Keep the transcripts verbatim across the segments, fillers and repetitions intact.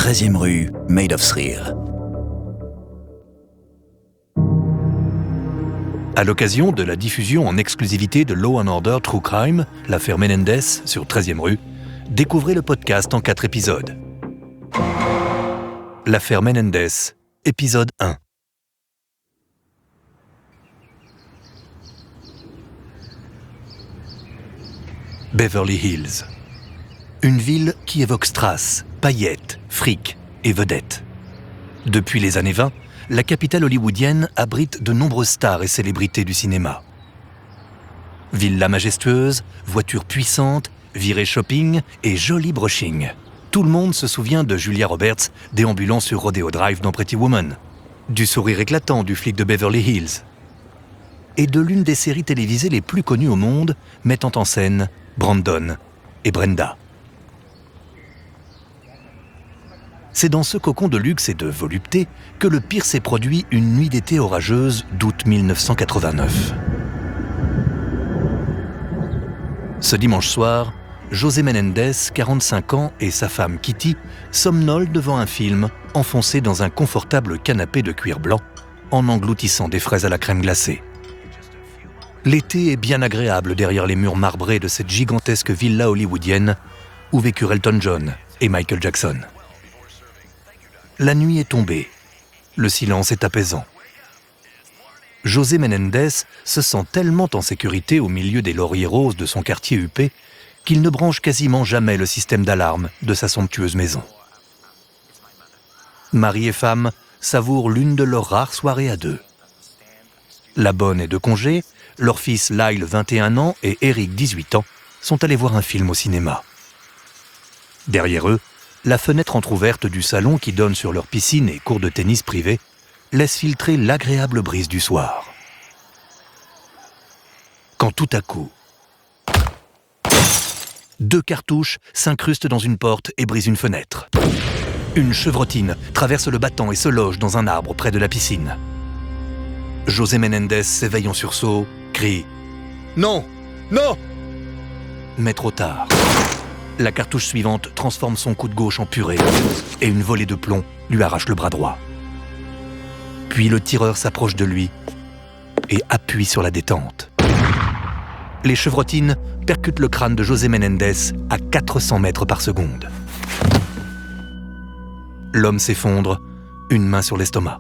treizième rue, Made of Thrill. À l'occasion de la diffusion en exclusivité de Law and Order True Crime, l'affaire Menendez sur treizième rue, découvrez le podcast en quatre épisodes. L'affaire Menendez, épisode un. Beverly Hills. Une ville qui évoque strass, paillettes, fric et vedettes. Depuis les années vingt, la capitale hollywoodienne abrite de nombreuses stars et célébrités du cinéma. Villa majestueuse, voitures puissantes, virées shopping et joli brushing. Tout le monde se souvient de Julia Roberts déambulant sur Rodeo Drive dans Pretty Woman, du sourire éclatant du flic de Beverly Hills et de l'une des séries télévisées les plus connues au monde, mettant en scène Brandon et Brenda. C'est dans ce cocon de luxe et de volupté que le pire s'est produit une nuit d'été orageuse d'août mille neuf cent quatre-vingt-neuf. Ce dimanche soir, José Menendez, quarante-cinq ans, et sa femme Kitty somnolent devant un film, enfoncés dans un confortable canapé de cuir blanc, en engloutissant des fraises à la crème glacée. L'été est bien agréable derrière les murs marbrés de cette gigantesque villa hollywoodienne où vécurent Elton John et Michael Jackson. La nuit est tombée. Le silence est apaisant. José Menendez se sent tellement en sécurité au milieu des lauriers roses de son quartier huppé qu'il ne branche quasiment jamais le système d'alarme de sa somptueuse maison. Mari et femme savourent l'une de leurs rares soirées à deux. La bonne est de congé, leur fils Lyle, vingt et un ans, et Eric, dix-huit ans, sont allés voir un film au cinéma. Derrière eux, la fenêtre entrouverte du salon qui donne sur leur piscine et cours de tennis privé laisse filtrer l'agréable brise du soir. Quand tout à coup, deux cartouches s'incrustent dans une porte et brisent une fenêtre. Une chevrotine traverse le battant et se loge dans un arbre près de la piscine. José Menendez s'éveille en sursaut, crie « Non! Non !» Mais trop tard. La cartouche suivante transforme son coude gauche en purée et une volée de plomb lui arrache le bras droit. Puis le tireur s'approche de lui et appuie sur la détente. Les chevrotines percutent le crâne de José Menendez à quatre cents mètres par seconde. L'homme s'effondre, une main sur l'estomac.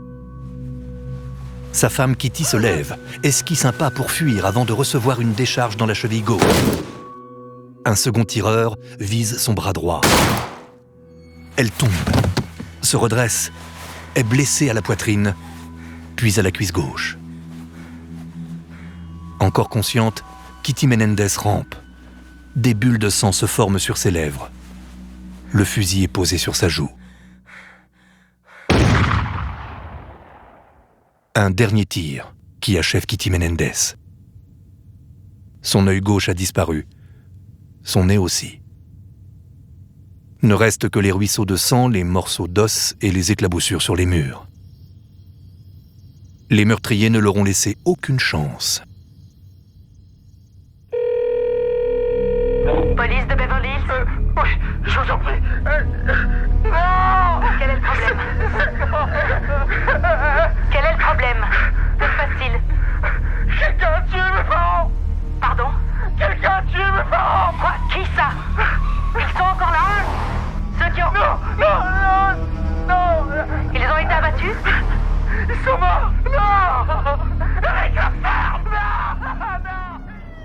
Sa femme Kitty se lève, esquisse un pas pour fuir avant de recevoir une décharge dans la cheville gauche. Un second tireur vise son bras droit. Elle tombe, se redresse, est blessée à la poitrine, puis à la cuisse gauche. Encore consciente, Kitty Menendez rampe. Des bulles de sang se forment sur ses lèvres. Le fusil est posé sur sa joue. Un dernier tir qui achève Kitty Menendez. Son œil gauche a disparu. Son nez aussi. Ne restent que les ruisseaux de sang, les morceaux d'os et les éclaboussures sur les murs. Les meurtriers ne leur ont laissé aucune chance. Police de Beverly Hills ? Euh, oui, je vous en prie. Euh, euh, non ! Quel est le problème ? Quel est le problème ? Que se passe-t-il ? Quelqu'un a tué mes parents. Pardon ? Quelqu'un a tué mes parents. Quoi ? Qui ça ? Ils sont encore là ? Ceux qui ont... Non, non, non, non. Ils ont été abattus ? Ils sont morts. Non. Avec la ferme. Non, non.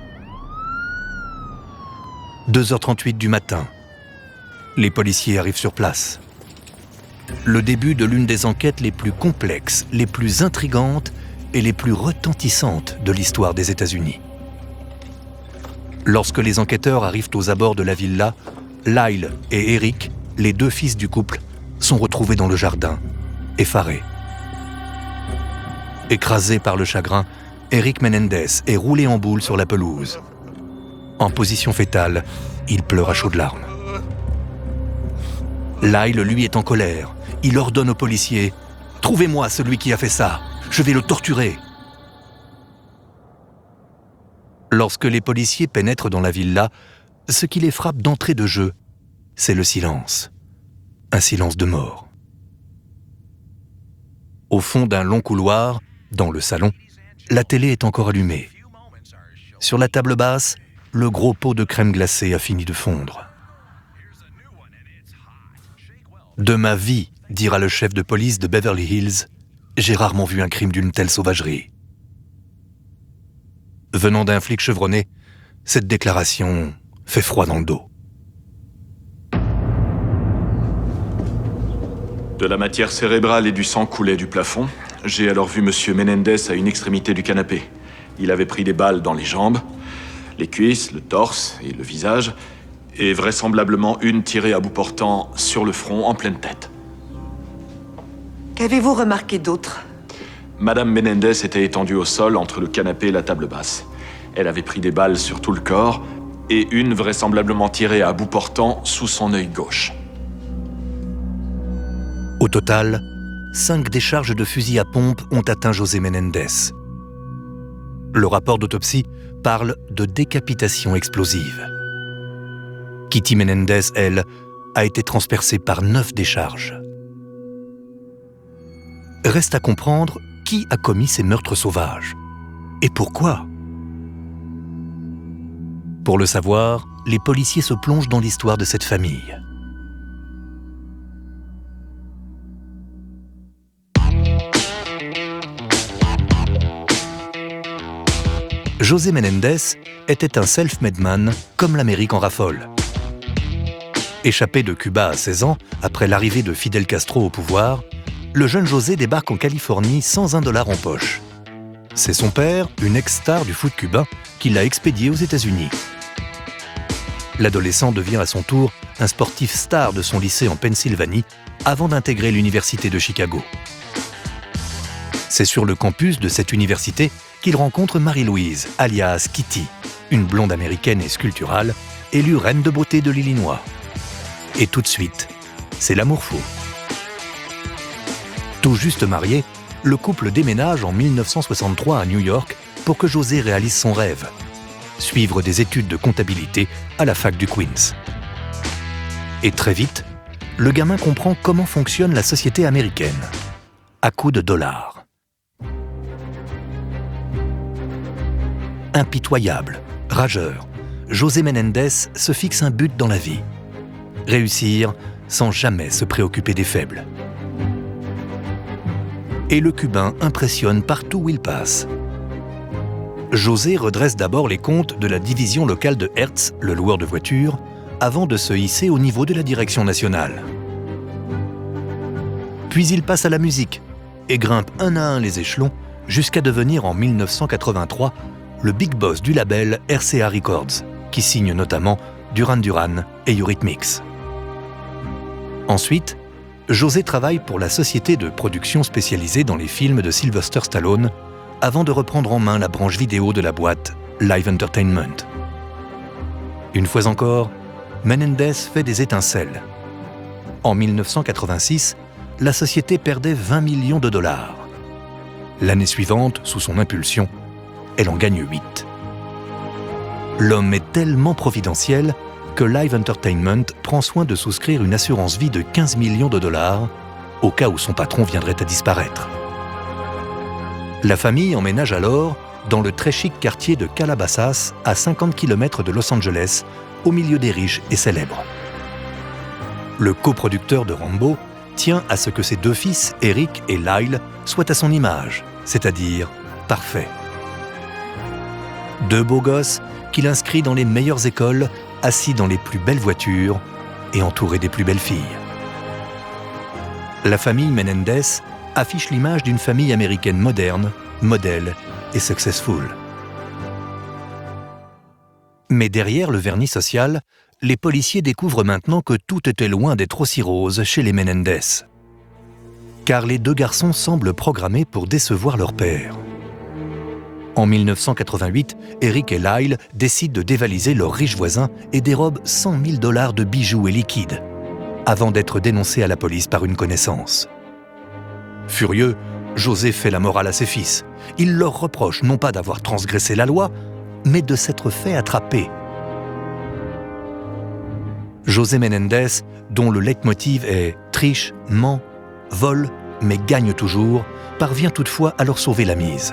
deux heures trente-huit du matin. Les policiers arrivent sur place. Le début de l'une des enquêtes les plus complexes, les plus intrigantes et les plus retentissantes de l'histoire des États-Unis. Lorsque les enquêteurs arrivent aux abords de la villa, Lyle et Eric, les deux fils du couple, sont retrouvés dans le jardin, effarés. Écrasé par le chagrin, Eric Menendez est roulé en boule sur la pelouse. En position fétale, il pleure à chaudes larmes. Lyle, lui, est en colère. Il ordonne aux policiers « Trouvez-moi celui qui a fait ça, je vais le torturer !» Lorsque les policiers pénètrent dans la villa, ce qui les frappe d'entrée de jeu, c'est le silence. Un silence de mort. Au fond d'un long couloir, dans le salon, la télé est encore allumée. Sur la table basse, le gros pot de crème glacée a fini de fondre. De ma vie, dira le chef de police de Beverly Hills, j'ai rarement vu un crime d'une telle sauvagerie. Venant d'un flic chevronné, cette déclaration fait froid dans le dos. De la matière cérébrale et du sang coulaient du plafond. J'ai alors vu Monsieur Menendez à une extrémité du canapé. Il avait pris des balles dans les jambes, les cuisses, le torse et le visage, et vraisemblablement une tirée à bout portant sur le front en pleine tête. Qu'avez-vous remarqué d'autre? Madame Menendez était étendue au sol entre le canapé et la table basse. Elle avait pris des balles sur tout le corps, et une vraisemblablement tirée à bout portant sous son œil gauche. Au total, cinq décharges de fusil à pompe ont atteint José Menendez. Le rapport d'autopsie parle de décapitation explosive. Kitty Menendez, elle, a été transpercée par neuf décharges. Reste à comprendre qui a commis ces meurtres sauvages et pourquoi. Pour le savoir, les policiers se plongent dans l'histoire de cette famille. José Menendez était un self-made man comme l'Amérique en raffole. Échappé de Cuba à seize ans, après l'arrivée de Fidel Castro au pouvoir, le jeune José débarque en Californie sans un dollar en poche. C'est son père, une ex-star du foot cubain, qui l'a expédié aux États-Unis. L'adolescent devient à son tour un sportif star de son lycée en Pennsylvanie avant d'intégrer l'université de Chicago. C'est sur le campus de cette université qu'il rencontre Marie-Louise, alias Kitty, une blonde américaine et sculpturale, élue reine de beauté de l'Illinois. Et tout de suite, c'est l'amour fou. Tout juste marié, le couple déménage en mille neuf cent soixante-trois à New York pour que José réalise son rêve, suivre des études de comptabilité à la fac du Queens. Et très vite, le gamin comprend comment fonctionne la société américaine, à coups de dollars. Impitoyable, rageur, José Menendez se fixe un but dans la vie. Réussir sans jamais se préoccuper des faibles. Et le Cubain impressionne partout où il passe. José redresse d'abord les comptes de la division locale de Hertz, le loueur de voitures, avant de se hisser au niveau de la direction nationale. Puis il passe à la musique et grimpe un à un les échelons jusqu'à devenir en mille neuf cent quatre-vingt-trois le big boss du label R C A Records, qui signe notamment Duran Duran et Eurythmics. Ensuite, José travaille pour la société de production spécialisée dans les films de Sylvester Stallone, avant de reprendre en main la branche vidéo de la boîte Live Entertainment. Une fois encore, Menendez fait des étincelles. En mille neuf cent quatre-vingt-six, la société perdait vingt millions de dollars. L'année suivante, sous son impulsion, elle en gagne huit. L'homme est tellement providentiel que Live Entertainment prend soin de souscrire une assurance vie de quinze millions de dollars au cas où son patron viendrait à disparaître. La famille emménage alors dans le très chic quartier de Calabasas, à cinquante kilomètres de Los Angeles, au milieu des riches et célèbres. Le coproducteur de Rambo tient à ce que ses deux fils, Eric et Lyle, soient à son image, c'est-à-dire parfaits. Deux beaux gosses qu'il inscrit dans les meilleures écoles, assis dans les plus belles voitures et entourés des plus belles filles. La famille Menendez affiche l'image d'une famille américaine moderne, modèle et successful. Mais derrière le vernis social, les policiers découvrent maintenant que tout était loin d'être aussi rose chez les Menendez. Car les deux garçons semblent programmés pour décevoir leur père. En mille neuf cent quatre-vingt-huit, Eric et Lyle décident de dévaliser leurs riches voisins et dérobent cent mille dollars de bijoux et liquides, avant d'être dénoncés à la police par une connaissance. Furieux, José fait la morale à ses fils. Il leur reproche non pas d'avoir transgressé la loi, mais de s'être fait attraper. José Menendez, dont le leitmotiv est « triche, ment, vole, mais gagne toujours », parvient toutefois à leur sauver la mise.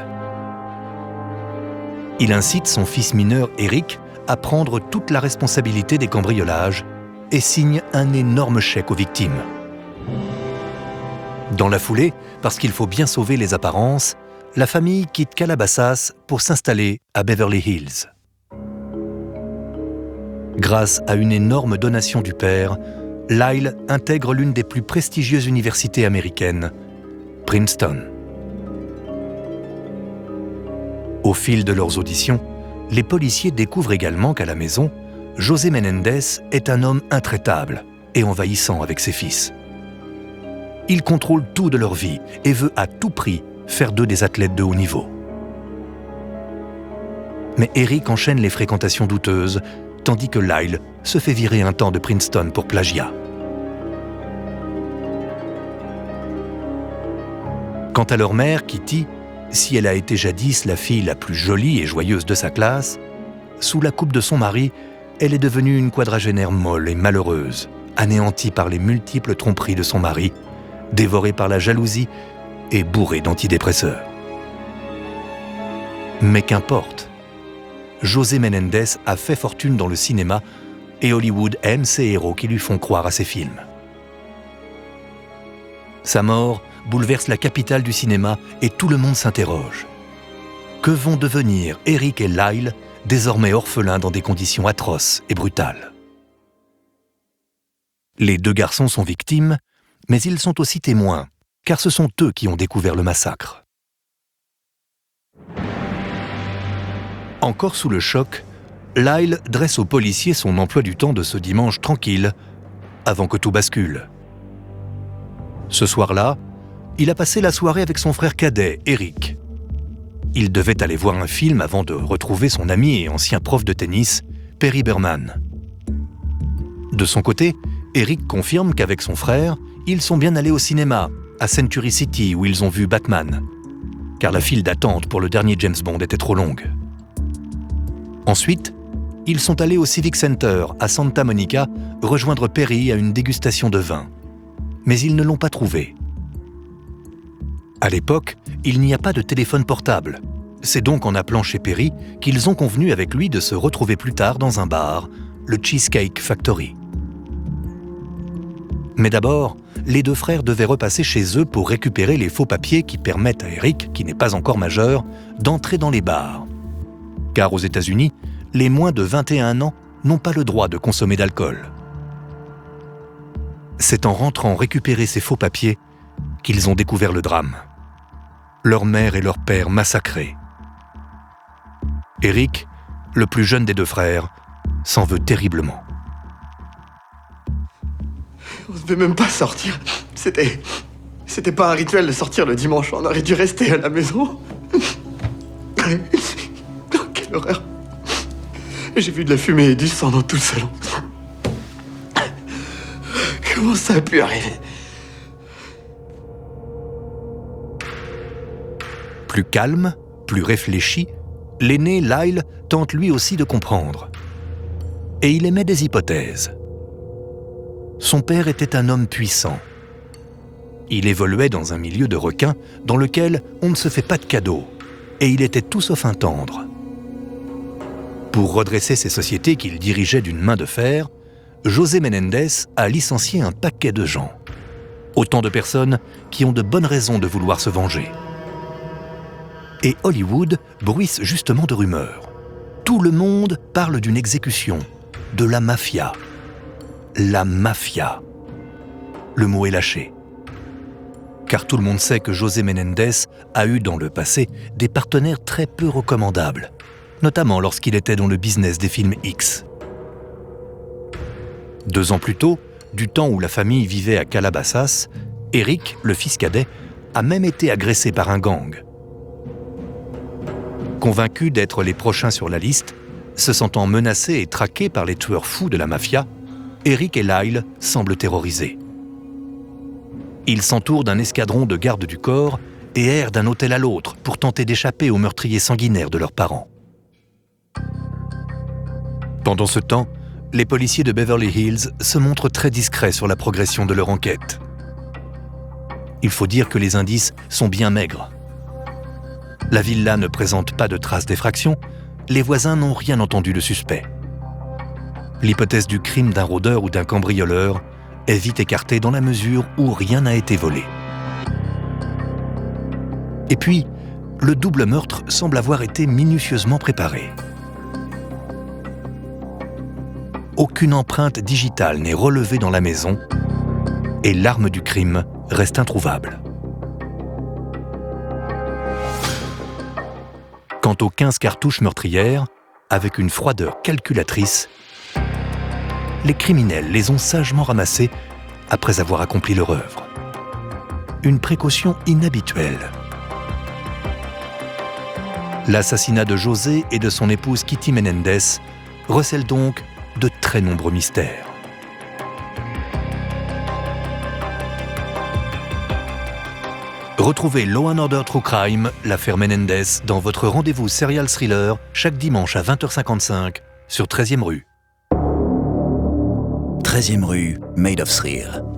Il incite son fils mineur Eric à prendre toute la responsabilité des cambriolages et signe un énorme chèque aux victimes. Dans la foulée, parce qu'il faut bien sauver les apparences, la famille quitte Calabasas pour s'installer à Beverly Hills. Grâce à une énorme donation du père, Lyle intègre l'une des plus prestigieuses universités américaines, Princeton. Au fil de leurs auditions, les policiers découvrent également qu'à la maison, José Menendez est un homme intraitable et envahissant avec ses fils. Il contrôle tout de leur vie et veut à tout prix faire d'eux des athlètes de haut niveau. Mais Eric enchaîne les fréquentations douteuses, tandis que Lyle se fait virer un temps de Princeton pour plagiat. Quant à leur mère, Kitty, si elle a été jadis la fille la plus jolie et joyeuse de sa classe, sous la coupe de son mari, elle est devenue une quadragénaire molle et malheureuse, anéantie par les multiples tromperies de son mari, dévorée par la jalousie et bourrée d'antidépresseurs. Mais qu'importe, José Menendez a fait fortune dans le cinéma et Hollywood aime ses héros qui lui font croire à ses films. Sa mort bouleverse la capitale du cinéma et tout le monde s'interroge. Que vont devenir Eric et Lyle, désormais orphelins dans des conditions atroces et brutales? Les deux garçons sont victimes, mais ils sont aussi témoins, car ce sont eux qui ont découvert le massacre. Encore sous le choc, Lyle dresse aux policiers son emploi du temps de ce dimanche tranquille, avant que tout bascule. Ce soir-là, il a passé la soirée avec son frère cadet, Eric. Il devait aller voir un film avant de retrouver son ami et ancien prof de tennis, Perry Berman. De son côté, Eric confirme qu'avec son frère, ils sont bien allés au cinéma, à Century City, où ils ont vu Batman, car la file d'attente pour le dernier James Bond était trop longue. Ensuite, ils sont allés au Civic Center, à Santa Monica, rejoindre Perry à une dégustation de vin. Mais ils ne l'ont pas trouvé. À l'époque, il n'y a pas de téléphone portable. C'est donc en appelant chez Perry qu'ils ont convenu avec lui de se retrouver plus tard dans un bar, le Cheesecake Factory. Mais d'abord, les deux frères devaient repasser chez eux pour récupérer les faux papiers qui permettent à Eric, qui n'est pas encore majeur, d'entrer dans les bars. Car aux États-Unis, les moins de vingt et un ans n'ont pas le droit de consommer d'alcool. C'est en rentrant récupérer ces faux papiers qu'ils ont découvert le drame. Leur mère et leur père massacrés. Eric, le plus jeune des deux frères, s'en veut terriblement. On ne devait même pas sortir. C'était... C'était pas un rituel de sortir le dimanche. On aurait dû rester à la maison. Oh, quelle horreur. J'ai vu de la fumée et du sang dans tout le salon. Comment ça a pu arriver? Plus calme, plus réfléchi, l'aîné Lyle tente lui aussi de comprendre. Et il émet des hypothèses. Son père était un homme puissant. Il évoluait dans un milieu de requins dans lequel on ne se fait pas de cadeaux, et il était tout sauf un tendre. Pour redresser ces sociétés qu'il dirigeait d'une main de fer, José Menendez a licencié un paquet de gens. Autant de personnes qui ont de bonnes raisons de vouloir se venger. Et Hollywood bruisse justement de rumeurs. Tout le monde parle d'une exécution, de la mafia. La mafia. Le mot est lâché. Car tout le monde sait que José Menendez a eu dans le passé des partenaires très peu recommandables, notamment lorsqu'il était dans le business des films X. Deux ans plus tôt, du temps où la famille vivait à Calabasas, Eric, le fils cadet, a même été agressé par un gang. Convaincus d'être les prochains sur la liste, se sentant menacés et traqués par les tueurs fous de la mafia, Eric et Lyle semblent terrorisés. Ils s'entourent d'un escadron de gardes du corps et errent d'un hôtel à l'autre pour tenter d'échapper aux meurtriers sanguinaires de leurs parents. Pendant ce temps, les policiers de Beverly Hills se montrent très discrets sur la progression de leur enquête. Il faut dire que les indices sont bien maigres. La villa ne présente pas de traces d'effraction, les voisins n'ont rien entendu de suspect. L'hypothèse du crime d'un rôdeur ou d'un cambrioleur est vite écartée dans la mesure où rien n'a été volé. Et puis, le double meurtre semble avoir été minutieusement préparé. Aucune empreinte digitale n'est relevée dans la maison et l'arme du crime reste introuvable. Quant aux quinze cartouches meurtrières, avec une froideur calculatrice, les criminels les ont sagement ramassées après avoir accompli leur œuvre. Une précaution inhabituelle. L'assassinat de José et de son épouse Kitty Menendez recèle donc de très nombreux mystères. Retrouvez Law and Order True Crime, l'affaire Menendez, dans votre rendez-vous Serial Thriller chaque dimanche à vingt heures cinquante-cinq sur treizième rue. treizième rue, Made of Thrill.